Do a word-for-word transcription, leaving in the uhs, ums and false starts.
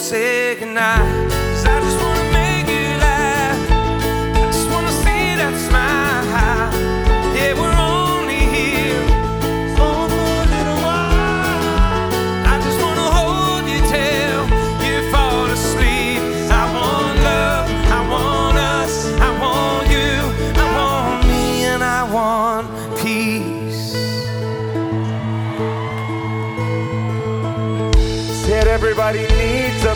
say goodnight. 'Cause I just wanna make you laugh, I just wanna see that smile. Yeah, we're only here for a little while. I just wanna hold you till you fall asleep. I want love, I want us, I want you, I want me, and I want peace. Said everybody needs a